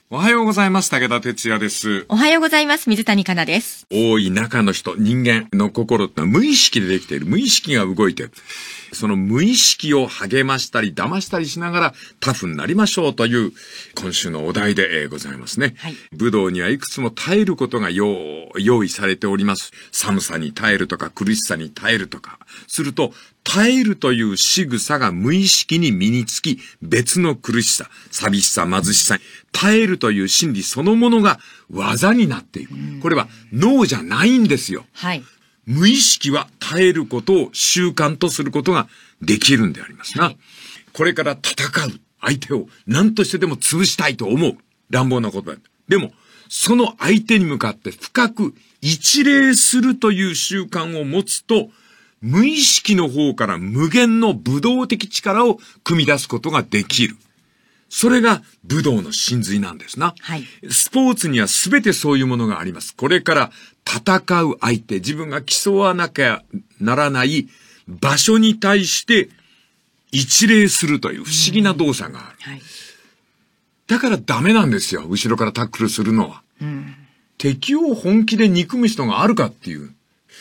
おはようございます。武田哲也です。 おはようございます。水谷香奈です。 多い中の人、人間の心ってのは無意識でできている。無意識が動いている。その無意識を励ましたり騙したりしながらタフになりましょうという今週のお題でございますね。 はい、 武道にはいくつも耐えることが用意されております。寒さに耐えるとか苦しさに耐えるとか。すると耐えるという仕草が無意識に身につき、別の苦しさ、寂しさ、貧しさに耐えるという心理そのものが技になっていく。これは脳じゃないんですよ。 はい。 無意識は耐えることを習慣とすることができるんでありますな。はい、これから戦う相手を何としてでも潰したいと思う乱暴なことだ。でも、その相手に向かって深く一礼するという習慣を持つと、無意識の方から無限の武道的力を組み出すことができる。それが武道の真髄なんですな。 はい。 スポーツには全てそういうものがあります。これから戦う相手、自分が競わなきゃならない場所に対して一礼するという不思議な動作がある。 はい。 だからダメなんですよ。後ろからタックルするのは。敵を本気で憎む人があるかっていう。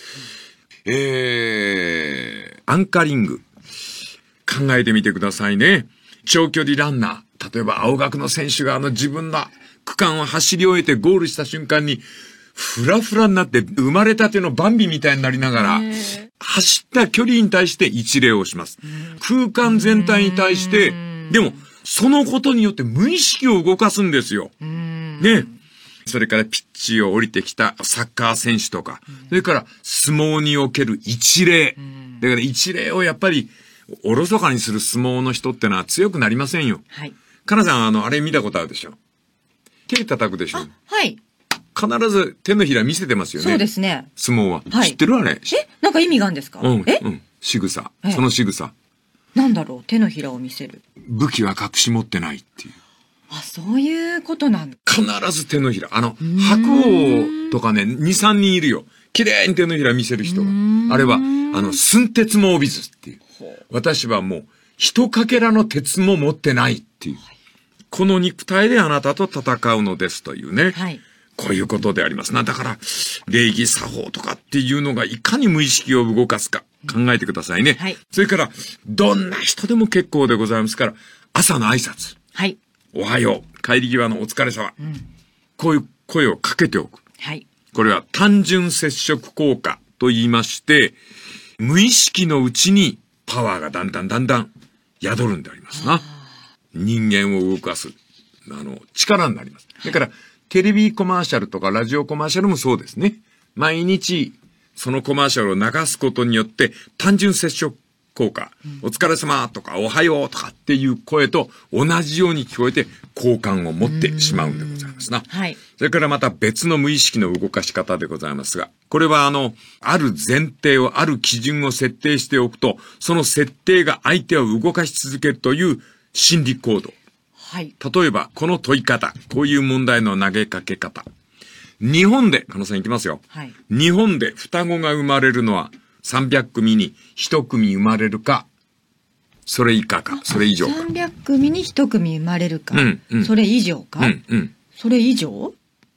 アンカリング。考えてみてくださいね。長距離ランナー。例えば青学の選手が自分の区間を走り終えてゴールした瞬間に、フラフラになって生まれたてのバンビみたいになりながら、走った距離に対して一礼をします。空間全体に対して、でも、そのことによって無意識を動かすんですよ。ね。それからピッチを降りてきたサッカー選手とか、それから相撲における一礼。だから一礼をやっぱり、おろそかにする相撲の人ってのは強くなりませんよ。 はい。 かなさん、あれ見たことあるでしょ？手叩くでしょ？ はい。 必ず手のひら見せてますよね。 そうですね。 相撲は。 はい、 知ってるあれ？ なんか意味があるんですか？ 仕草。その仕草。 なんだろう、手のひらを見せる。 武器は隠し持ってないっていう。 あ、そういうことなんだ。 必ず手のひら。白鵬とかね、2、3人いるよ。綺麗に手のひら見せる人が。あれは、寸鉄も帯びずっていう。私はもう、一かけらの鉄も持ってないっていう。この肉体であなたと戦うのですというね。 はい。 こういうことでありますな。だから、礼儀作法とかっていうのがいかに無意識を動かすか考えてくださいね。 はい。 それから、どんな人でも結構でございますから、朝の挨拶。 はい。 おはよう。帰り際のお疲れ様。こういう声をかけておく。 はい。これは単純接触効果と言いまして、無意識のうちにパワーがだんだん宿るんでありますな。人間を動かす、力になります。だから、テレビコマーシャルとかラジオコマーシャルもそうですね。毎日、そのコマーシャルを流すことによって、単純接触効果、お疲れ様とかおはようとかっていう声と同じように聞こえて、好感を持ってしまうんでございますな。 はい。 それからまた別の無意識の動かし方でございますが、これはある前提を、ある基準を設定しておくと、その設定が相手を動かし続けるという心理行動。 はい。 例えば、この問い方、こういう問題の投げかけ方。日本で、加納さんいきますよ。 はい。 日本で双子が生まれるのは300組に1組生まれるか、それ以下か、それ以上か。 300組に1組生まれるか、それ以上か、それ以上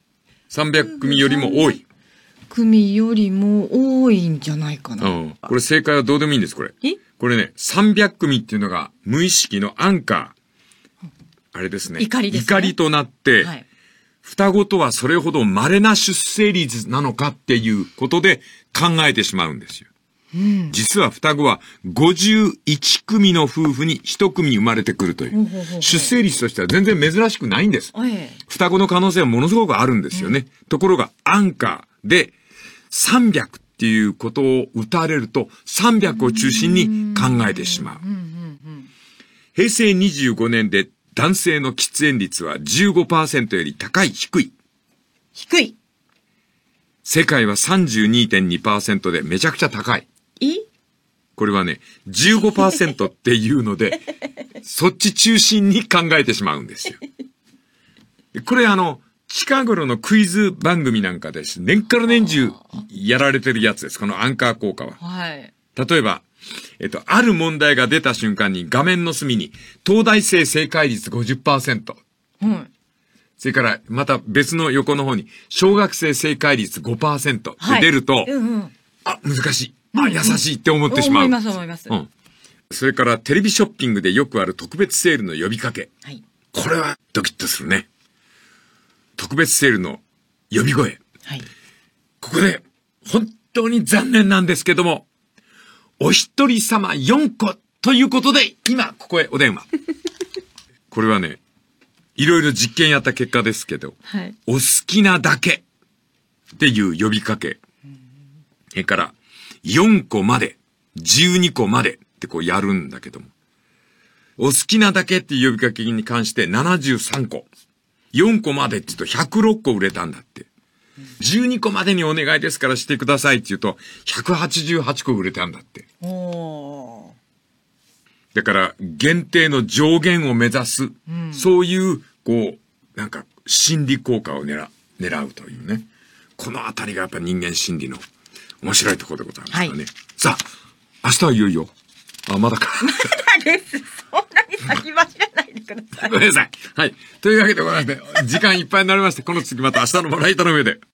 ?300 組よりも多い。 組よりも多いんじゃないかな。 これ正解はどうでもいいんです、これ。これね、300組っていうのが無意識のアンカー。あれですね。 怒りですね。 怒りとなって、はい、双子とはそれほど稀な出生率なのかっていうことで考えてしまうんですよ。実は双子は51組の夫婦に1組生まれてくるという。出生率としては全然珍しくないんです。双子の可能性はものすごくあるんですよね。ところがアンカーで300っていうことを打たれると300を中心に考えてしまう。平成25年で男性の喫煙率は 15% より高い、低い。 低い。 世界は 32.2% でめちゃくちゃ高い。これはね、15% っていうので、そっち中心に考えてしまうんですよ。これ近頃のクイズ番組なんかです。年から年中やられてるやつです。このアンカー効果は。 はい。 例えば、ある問題が出た瞬間に画面の隅に、東大生正解率 50%。 それからまた別の横の方に小学生正解率 5% って出ると、あ、難しい。あ、優しいって思ってしまう。 思います思います。 それからテレビショッピングでよくある特別セールの呼びかけ。 はい。 これはドキッとするね。特別セールの呼び声。 はい。 ここで本当に残念なんですけども、お一人様4個ということで、今ここへお電話。これはね、いろいろ実験やった結果ですけど、 はい、 お好きなだけっていう呼びかけ。それから4個まで、12個までってこうやるんだけども、お好きなだけっていう呼びかけに関して73個。4個までって言うと106個売れたんだって。12個までにお願いですからしてくださいって言うと188個売れたんだって。だから限定の上限を目指す、そういうこうなんか心理効果を狙うというね。このあたりがやっぱ人間心理の面白いところでございますよね。はい、さあ明日はいよいよ。あ、まだか。 まだです。そんなに先走らないでください。 ごめんなさい。はい。というわけでございまして、時間いっぱいになりまして、この次また明日のまな板の上で。